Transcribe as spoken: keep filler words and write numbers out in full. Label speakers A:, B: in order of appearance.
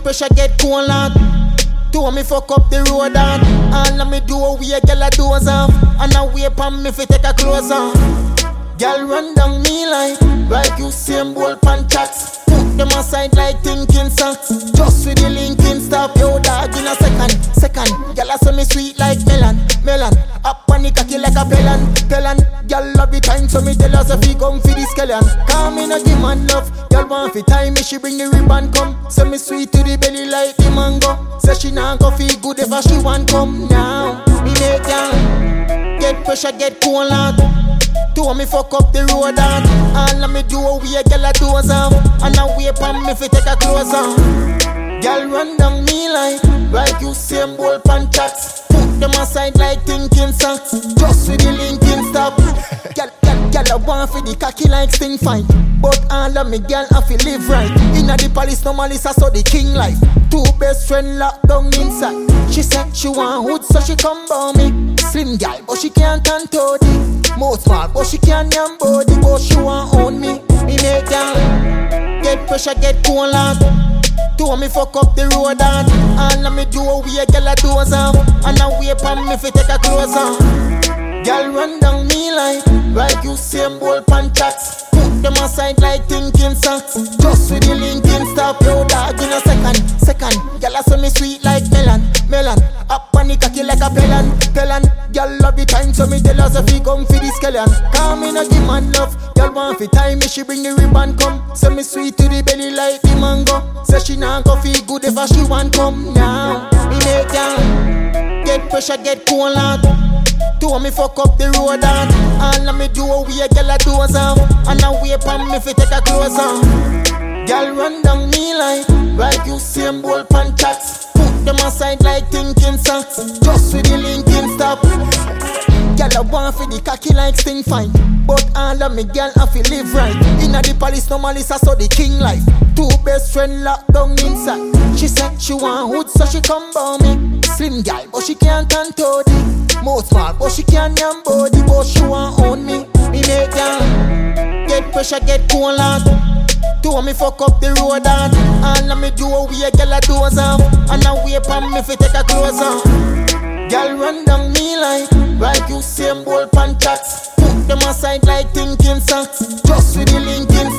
A: pressure, get cold out. Two me fuck up the road on. All of me do a way, girl a doze off. And I wait on me fi take a clothes off. Girl run down me like like you same ball pan tracks. Put them aside like thinking socks. Just with the linking stop, yo dog in a second, second. Girl a say me sweet like melon, melon. Up on the cocky like a pelon, pelon. Girl love the time, so me tell her if he come for the skeleton. Call me no give man love. Girl want fi time me, she bring the ribbon come. Say me sweet to the belly like the mango. Say she nah go feel good if she want come now. Me make down, get pressure, get cold out. Two me fuck up the road on. All of me do a way, girl a doze off. And I wait on me fi take a clothes off. Girl run down me like like you same ball pan tracks. Put them aside like thinking socks. Just with the linking stop. Girl, girl, girl I want for the cocky like sting fight. But all of me girl I feel live right. Inna the palace normally I saw the king life. Two best friend locked down inside. She said she want hood so she come by me. Slim girl but she can't turn toady. Most smart but she can't yam body. But she want own me. Me make down. Get pressure, get cold out. Two me fuck up the road on. All of me do a way, girl a doze off. And I wait on me fi take a clothes off. Girl run down me like like you same ball pan tracks. Put them aside like thinking socks. Just with the linking stop, yo dog in a second, second. Girl a say me sweet like melon, melon. Up on the cocky like a pelon, pelon. Girl love the time, so me tell her if he come for the skeleton. Call me no give man love. Girl want fi time me, she bring the ribbon come. Say me sweet to the belly like the mango. Say she nah go feel good if she want come now. Me make down, get pressure, get cold out. Two me fuck up the road on. All of me do a way, girl a doze off. And I wait on me fi take a clothes off. Girl run down me like like you same ball pan tracks. Put them aside like thinking socks. Just with the linking stop. Girl I want for the cocky like sting fight. But all of me girl I feel live right. Inna the palace normally I saw the king life. Two best friend locked down inside. She said she want hood so she come by me. Slim girl but she can't turn toady. Most smart but she can't yam body. But she want own me. Me make down. Get pressure, get cold out. Two me fuck up the road on. All of me do a way, girl a doze off. And I wait on me fi take a clothes off. Girl run down me like like you same ball pan tracks. Put them aside like thinking socks. Just with the linking